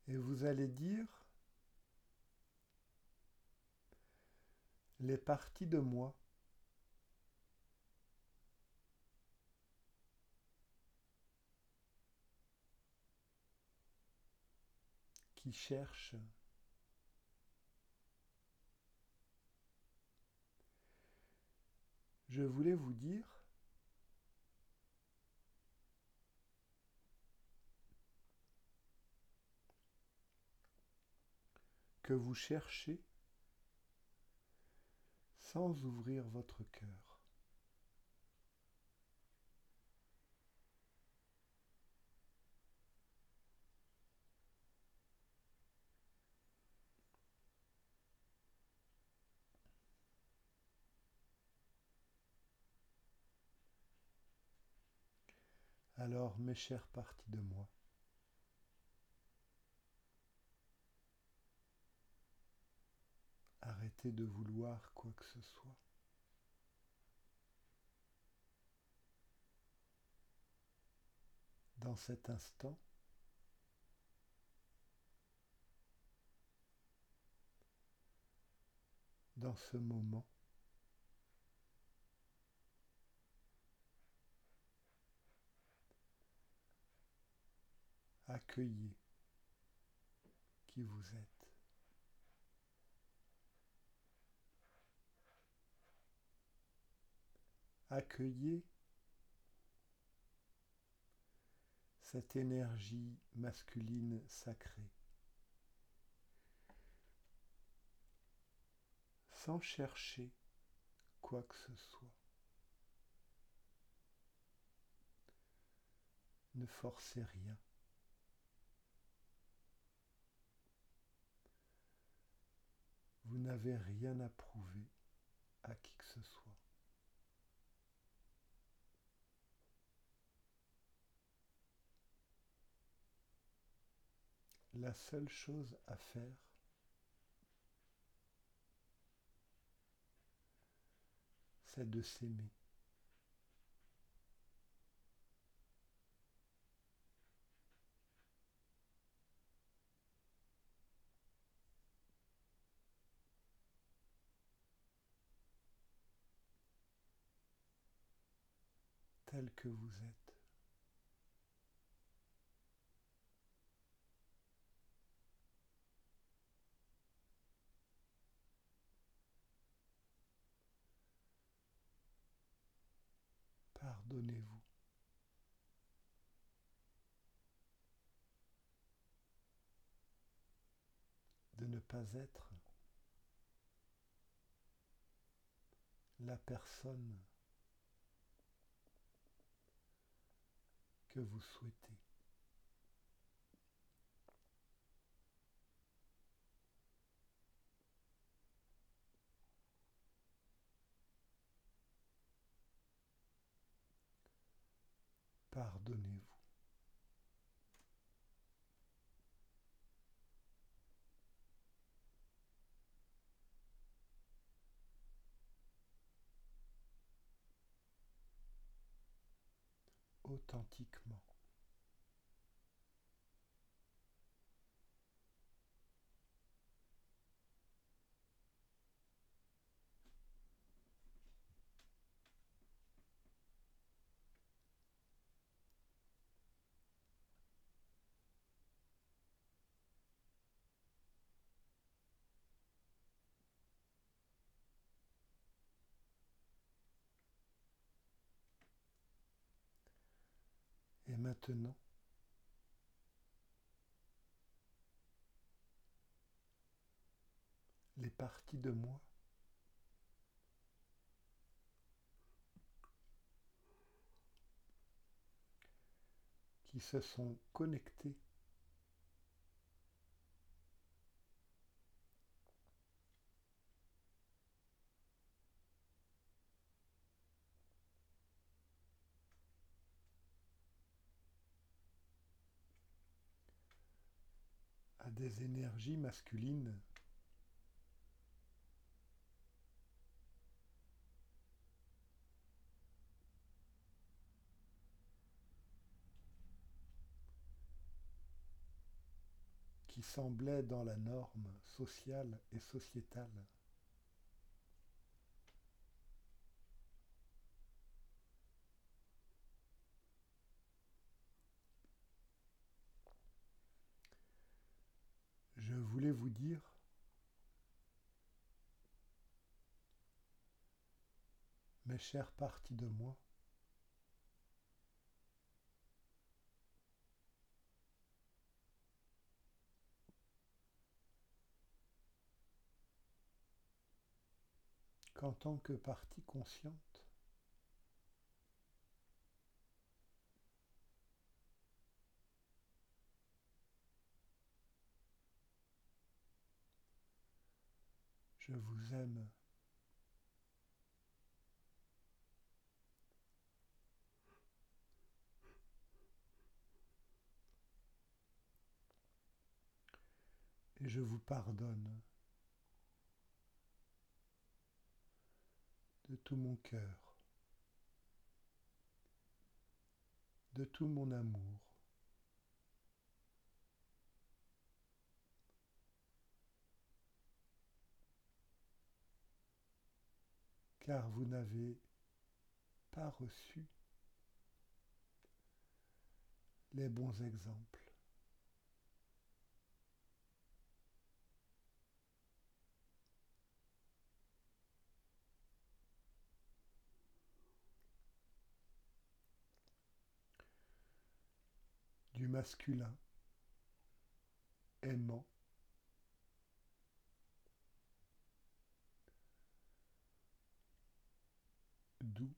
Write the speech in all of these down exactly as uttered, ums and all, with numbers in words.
Et vous allez dire les parties de moi qui cherchent je voulais vous dire que vous cherchez sans ouvrir votre cœur. Alors, mes chères parties de moi, arrêtez de vouloir quoi que ce soit. Dans cet instant, dans ce moment, accueillez qui vous êtes. Accueillez cette énergie masculine sacrée, sans chercher quoi que ce soit. Ne forcez rien. Vous n'avez rien à prouver à qui que ce soit. La seule chose à faire, c'est de s'aimer. Tel que vous êtes. Pardonnez-vous. De ne pas être la personne que vous souhaitez. Pardonnez-vous. Authentiquement. Et maintenant, les parties de moi qui se sont connectées à des énergies masculines qui semblait dans la norme sociale et sociétale. Je voulais vous dire, mes chères parties de moi, qu'en tant que partie consciente, je vous aime et je vous pardonne de tout mon cœur, de tout mon amour, car vous n'avez pas reçu les bons exemples. Du masculin aimant, doux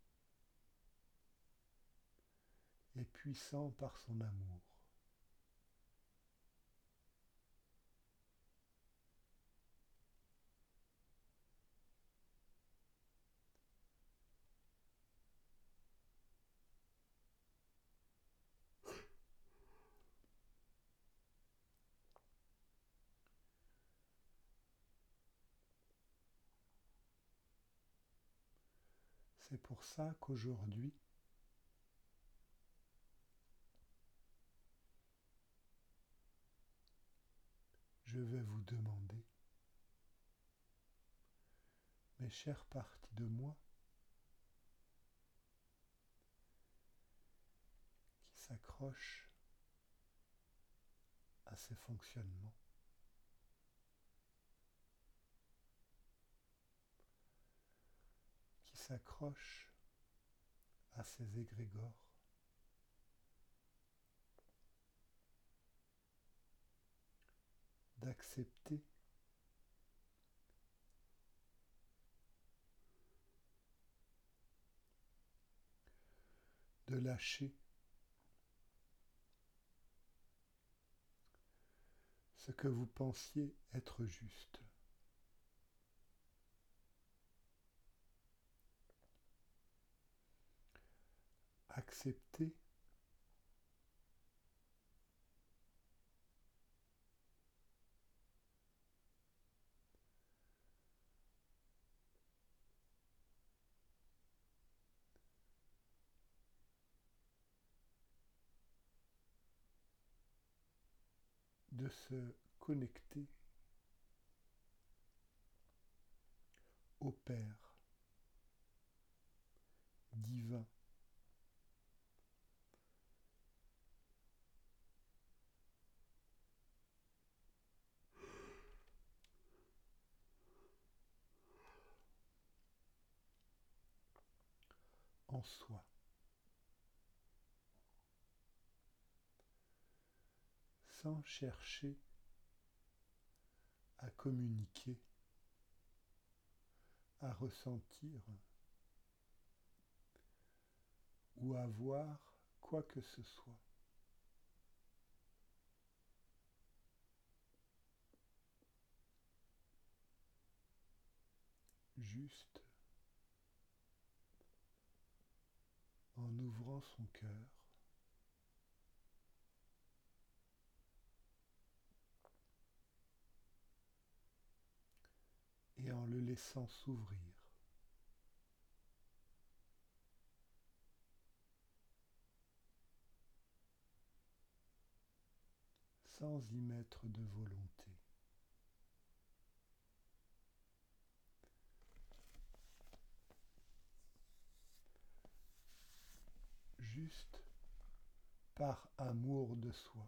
et puissant par son amour. C'est pour ça qu'aujourd'hui, je vais vous demander, mes chères parties de moi, qui s'accrochent à ces fonctionnements, qui s'accrochent à ces égrégores, d'accepter de lâcher ce que vous pensiez être juste. Accepter de se connecter au Père divin, en soi, sans chercher à communiquer, à ressentir ou à voir quoi que ce soit. Juste en ouvrant son cœur et en le laissant s'ouvrir. sans y mettre de volonté. Juste par amour de soi.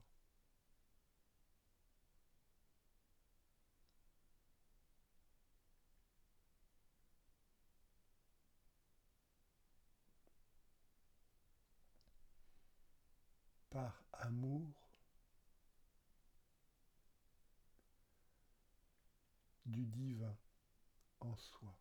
Par amour du divin en soi.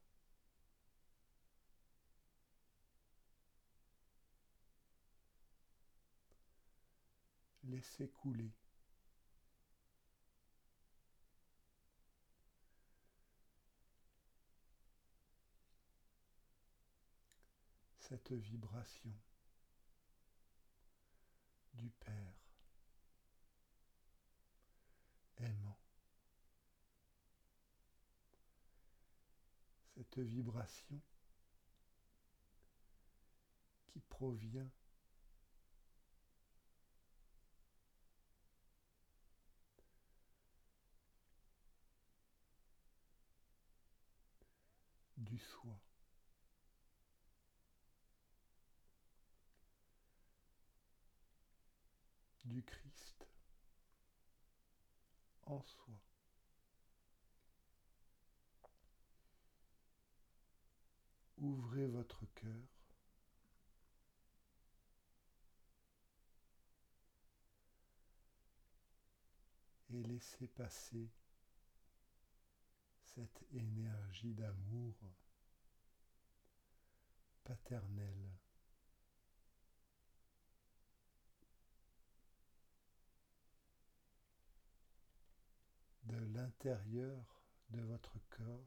Laissez couler. Cette vibration du Père aimant. Cette vibration qui provient du soi. Du Christ en soi. Ouvrez votre cœur et laissez passer cette énergie d'amour paternel. De l'intérieur de votre corps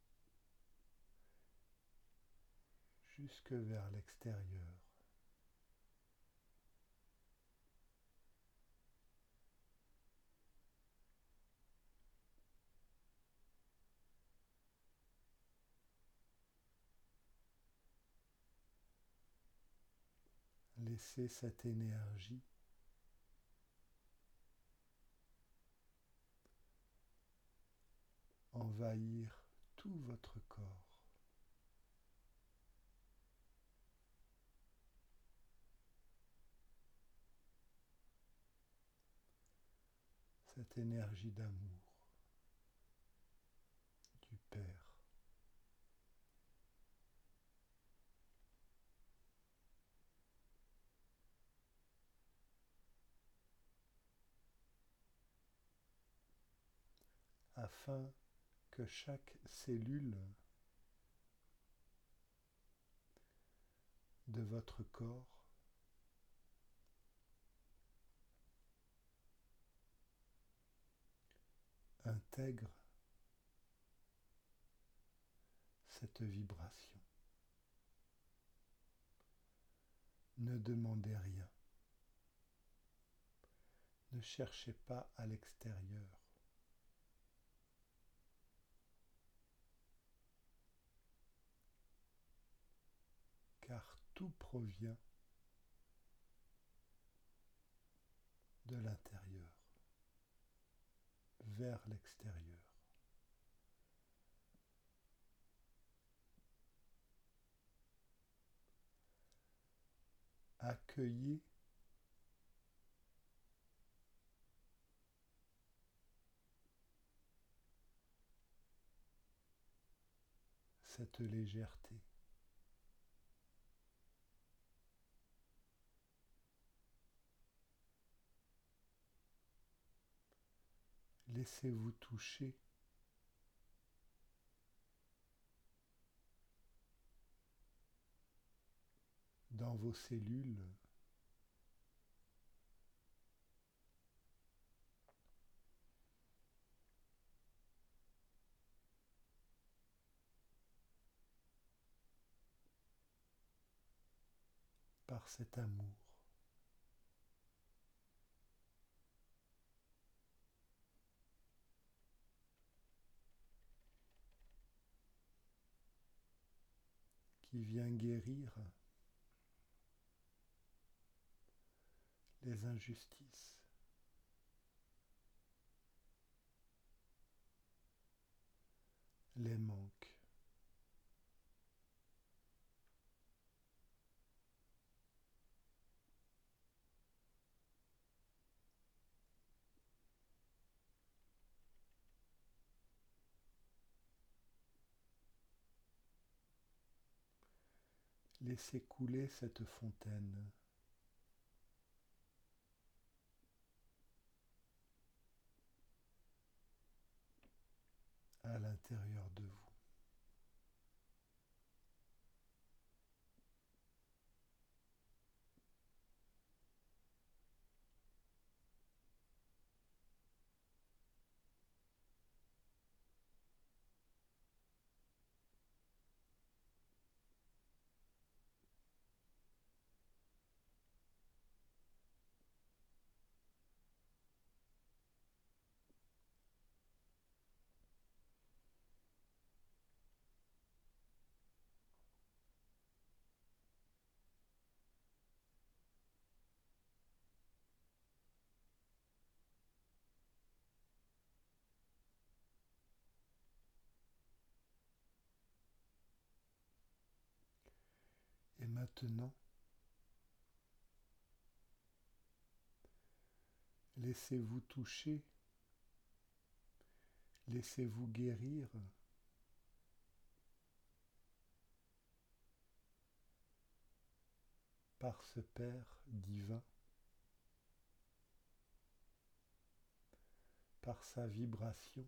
jusque vers l'extérieur. Laissez cette énergie envahir tout votre corps. Cette énergie d'amour du Père. Afin que chaque cellule de votre corps intègre cette vibration. Ne demandez rien. Ne cherchez pas à l'extérieur. Car tout provient de l'intérieur vers l'extérieur. Accueillez cette légèreté. Laissez-vous toucher dans vos cellules par cet amour. Qui vient guérir les injustices, les manques. Laissez couler cette fontaine. À l'intérieur de vous. Et maintenant, laissez-vous toucher, laissez-vous guérir par ce Père divin, par sa vibration,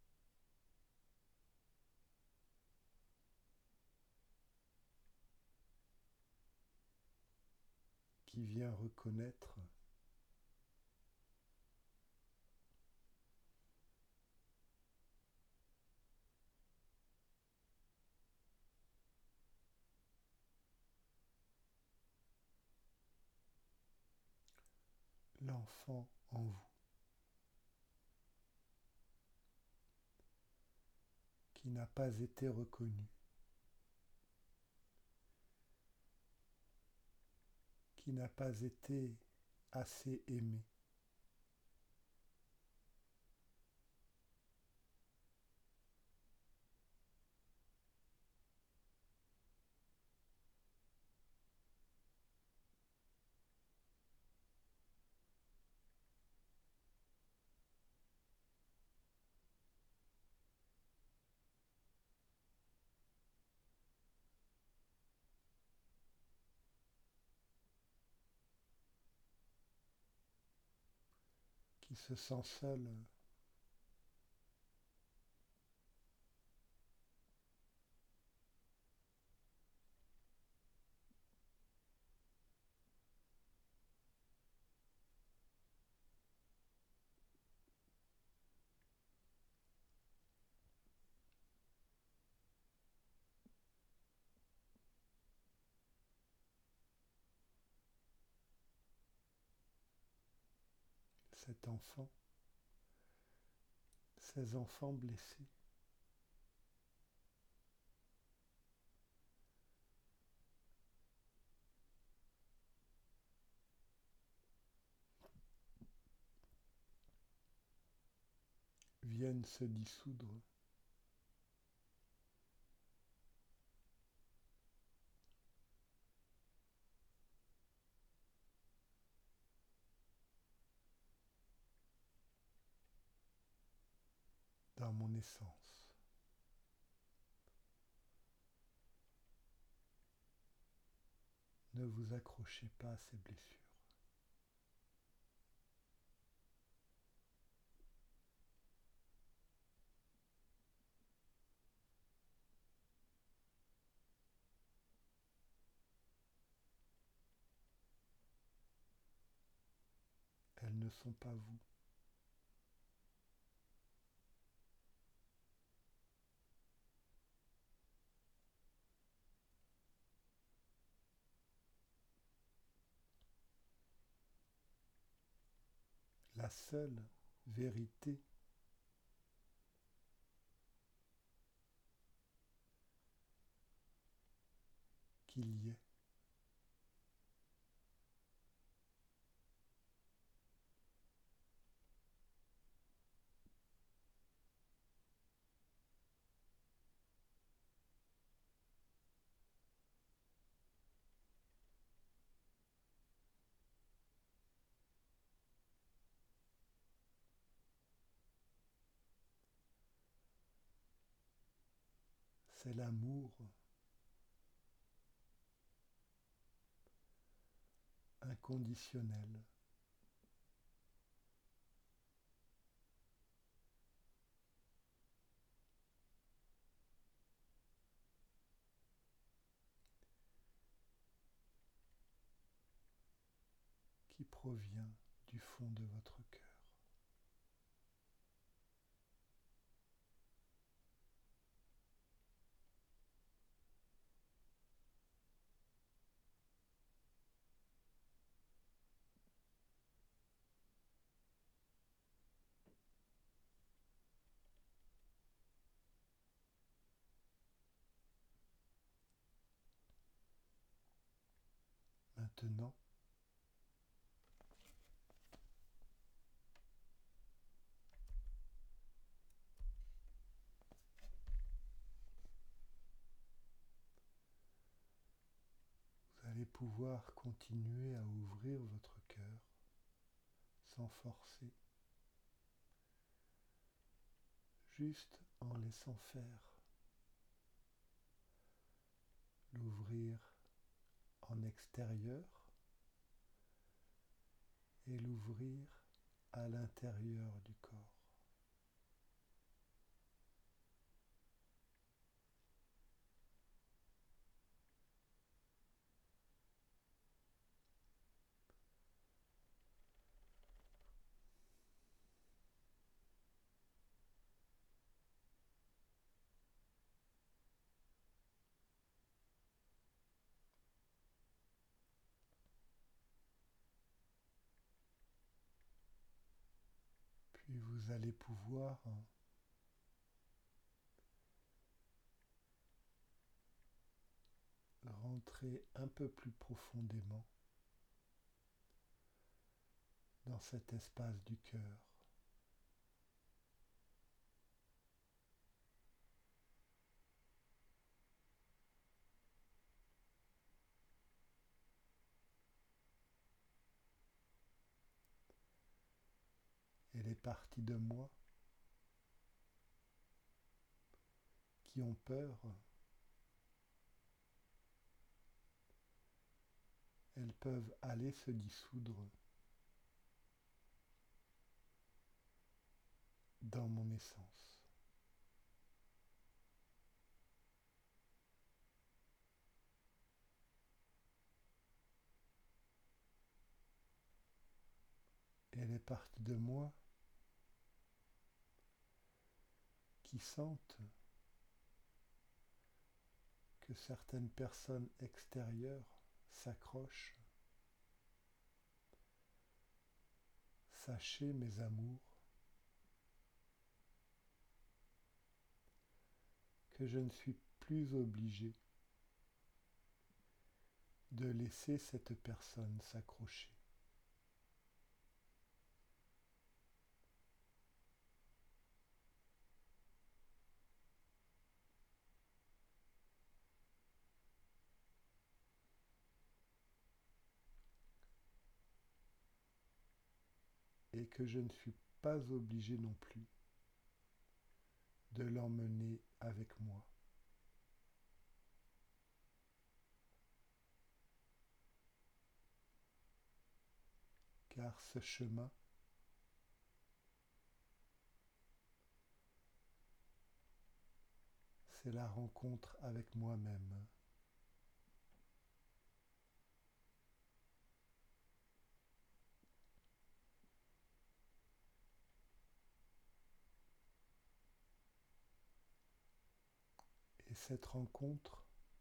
qui vient reconnaître l'enfant en vous, qui n'a pas été reconnu, qui n'a pas été assez aimé. Qui se sent seul, cet enfant, ces enfants blessés, viennent se dissoudre dans mon essence. Ne vous accrochez pas à ces blessures. Elles ne sont pas vous. La seule vérité qu'il y ait, c'est l'amour inconditionnel. Qui provient du fond de votre cœur. Maintenant, vous allez pouvoir continuer à ouvrir votre cœur sans forcer, juste en laissant faire, l'ouvrir en extérieur et l'ouvrir à l'intérieur du corps. Puis vous allez pouvoir rentrer un peu plus profondément dans cet espace du cœur. Et les parties de moi qui ont peur, elles peuvent aller se dissoudre dans mon essence. Et les parties de moi qui sentent que certaines personnes extérieures s'accrochent, sachez mes amours que je ne suis plus obligé de laisser cette personne s'accrocher. Et que je ne suis pas obligé non plus de l'emmener avec moi. Car ce chemin c'est la rencontre avec moi-même. Et cette rencontre,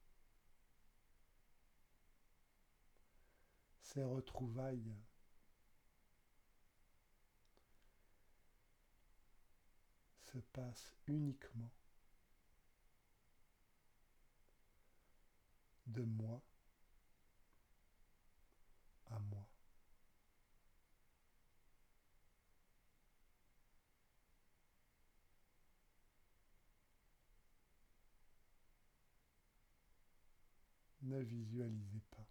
ces retrouvailles, se passent uniquement de moi à moi. Ne visualisez pas,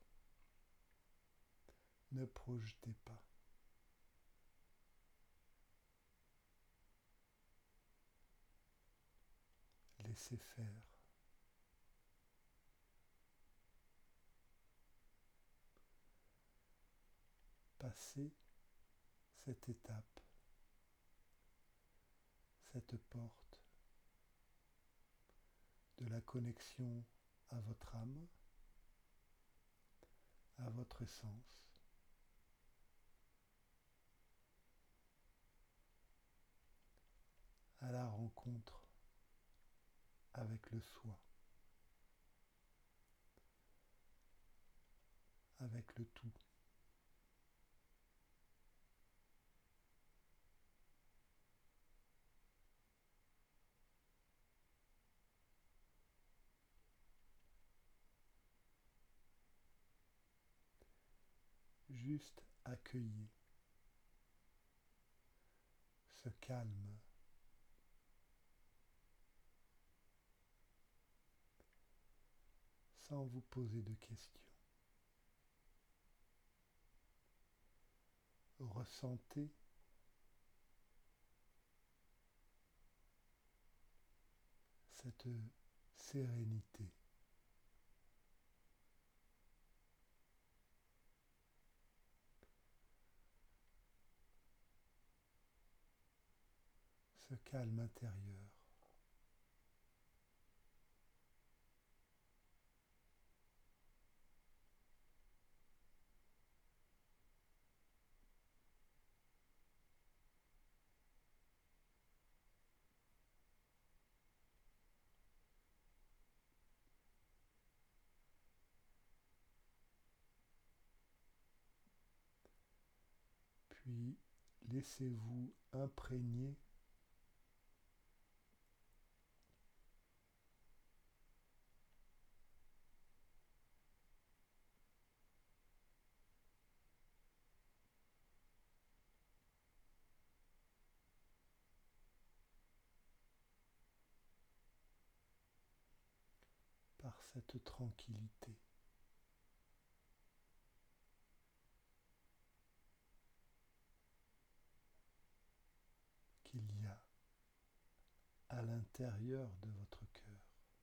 ne projetez pas. Laissez faire. passer cette étape, cette porte de la connexion à votre âme, à votre essence, à la rencontre avec le soi, avec le tout. Juste accueillez ce calme, sans vous poser de questions. Ressentez cette sérénité. Ce calme intérieur. Puis laissez-vous imprégner par cette tranquillité. Qu'il y a à l'intérieur de votre cœur.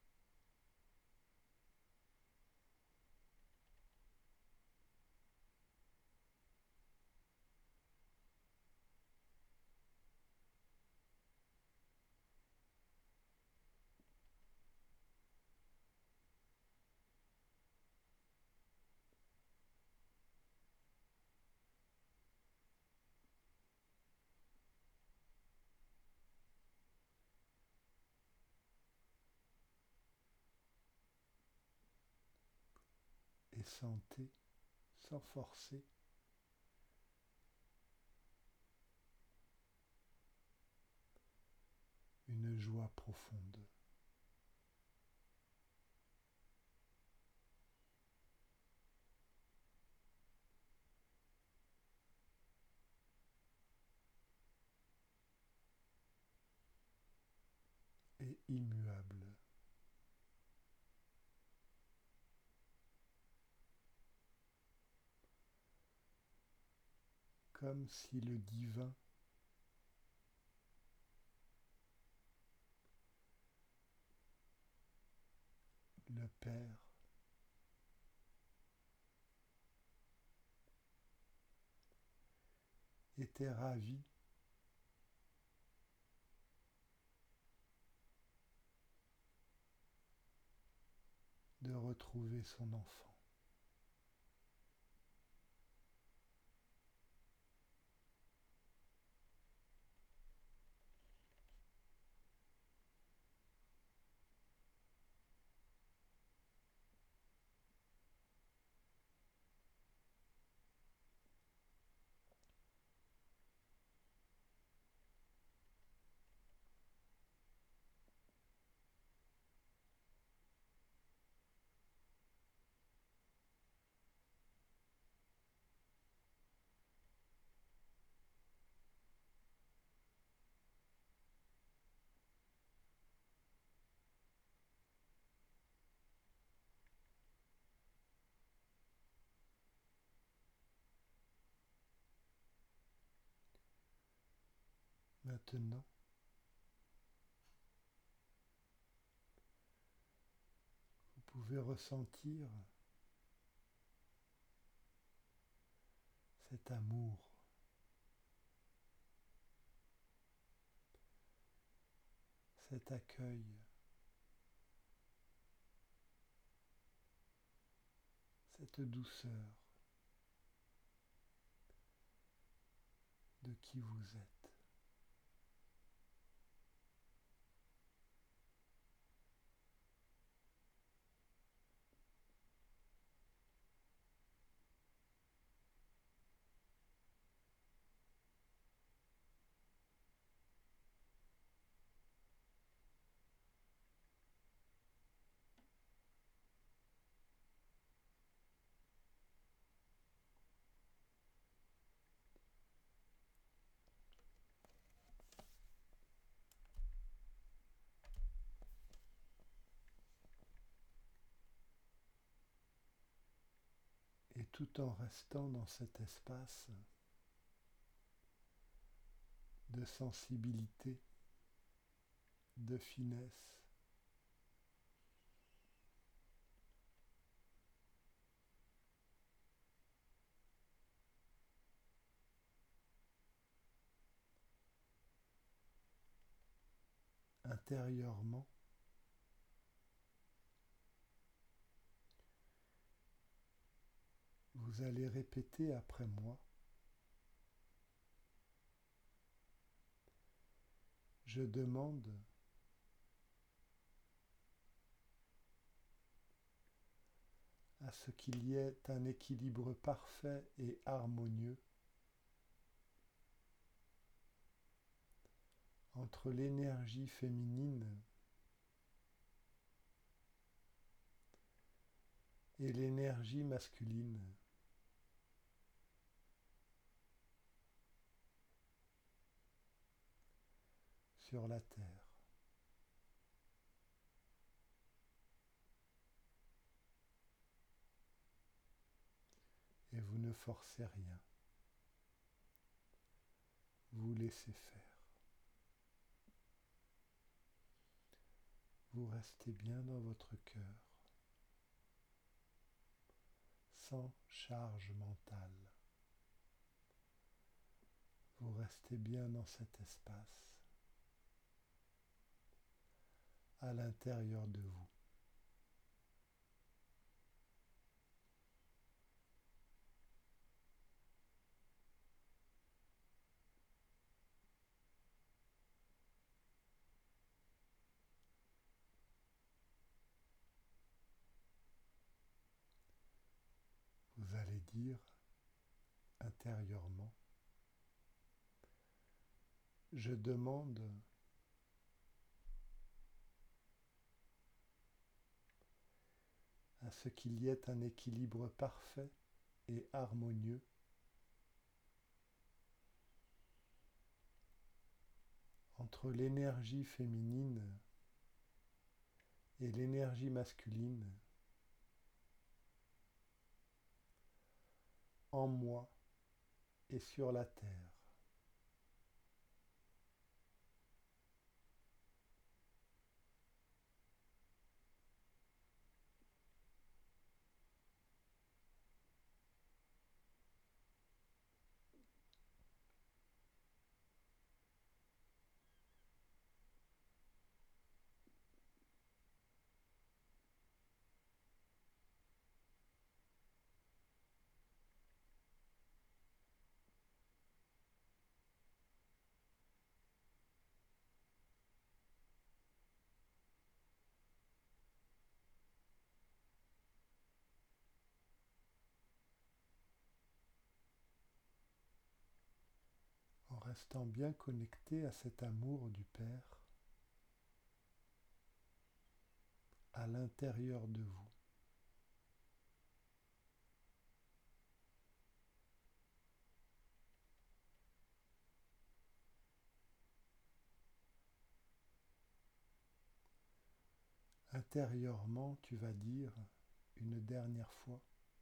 Et sentez, sans forcer, une joie profonde. Et immuable. Comme si le divin le Père était ravi de retrouver son enfant. Maintenant, vous pouvez ressentir cet amour, cet accueil, cette douceur de qui vous êtes. Et tout en restant dans cet espace de sensibilité, de finesse, intérieurement, vous allez répéter après moi. Je demande à ce qu'il y ait un équilibre parfait et harmonieux entre l'énergie féminine et l'énergie masculine. Sur la terre. Et vous ne forcez rien. Vous laissez faire. Vous restez bien dans votre cœur, sans charge mentale. Vous restez bien dans cet espace, à l'intérieur de vous. Vous allez dire intérieurement, je demande à ce qu'il y ait un équilibre parfait et harmonieux entre l'énergie féminine et l'énergie masculine en moi et sur la terre. En restant bien connecté à cet amour du Père à l'intérieur de vous. Intérieurement, tu vas dire une dernière fois,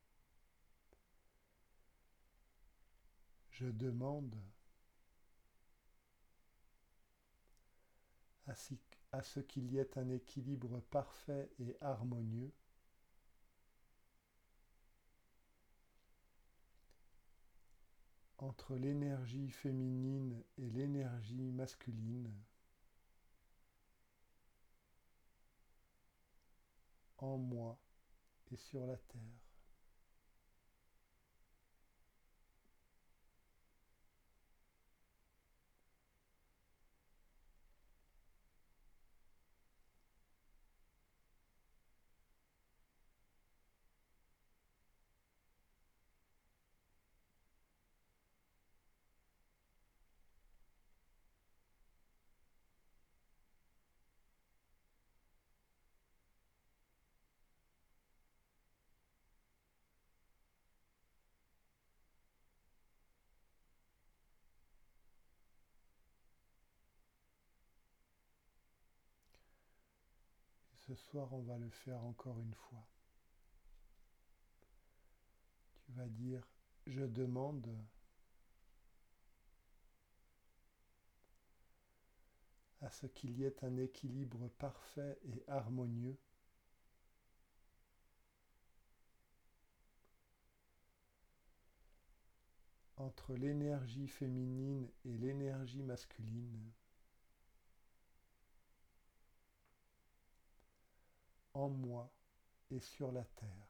je demande à, si, à ce qu'il y ait un équilibre parfait et harmonieux entre l'énergie féminine et l'énergie masculine, en moi et sur la terre. Ce soir, on va le faire encore une fois. Tu vas dire, je demande à ce qu'il y ait un équilibre parfait et harmonieux entre l'énergie féminine et l'énergie masculine, en moi et sur la terre.